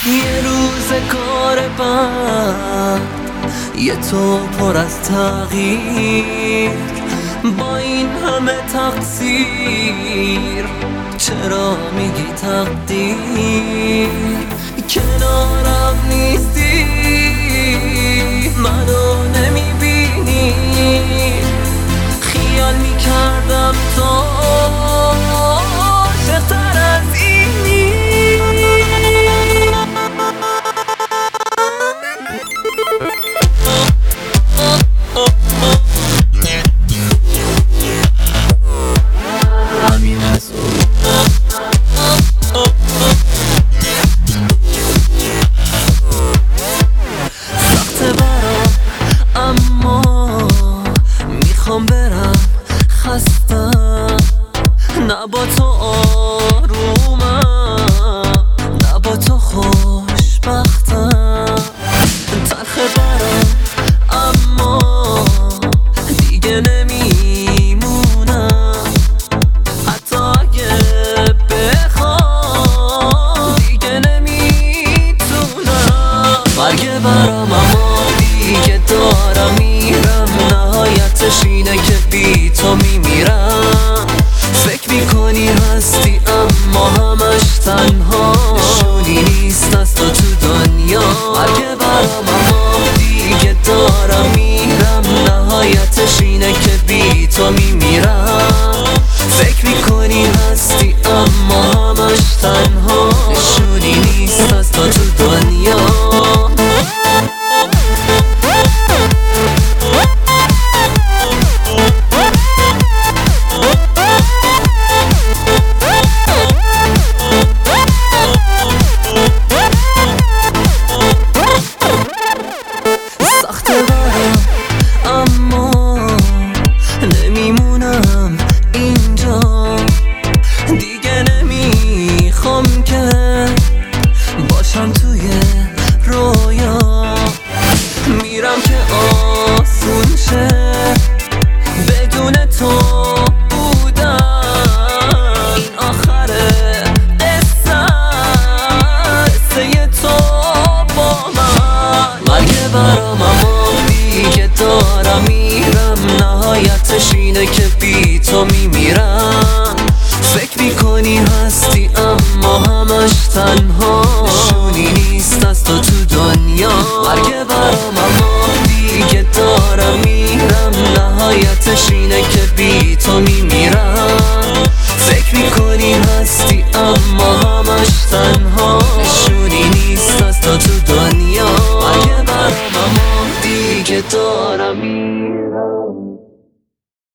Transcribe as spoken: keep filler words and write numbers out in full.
یه روز کار بعد یه تو پر از تغییر، با این همه تقصیر چرا میگی تقدیر؟ کنارم نیستی، منو نمیبینی، خیال میکردم تو عاشق‌تر از اینی. میخوام برم خستم، نه با تو آرومم، نه با تو خوشبختم. تلخه برم اما دیگه نمیمونم، حتی اگه بخوام دیگه نمیتونم. مرگ برم اما دیگه دارم میرم، نهایتش اینه که بی تو میمیرم. فکر میکنی هستی اما همش تنها، نشونی نیست از تو تو دنیا. اگه برم اما دیگه دارم میرم، نهایتش اینه که بی تو میمیرم. فکر میکنی هستی اما همش تنها، نشونی نیست از تو تو دنیا. نمیمونم اینجا دیگه، نمیخوام که باشم توی رویا. میرم که آسون شه بدون تو بودم، این آخر قصه قصه تو با من. مرگ برام اما دیگه دارم میرم، نهایتش اینه که بی تو میمیرم. فکر میکنی هستی اما همش تنها، نشونی نیست از تو تو دنیا. مرگ برام اما دیگه دارم میرم، نهایتش اینه که بی تو میمیرم. فکر میکنی هستی اما همش تنها، نشونی نیست از تو تو دنیا. مرگ برام اما دیگه دارم میرم.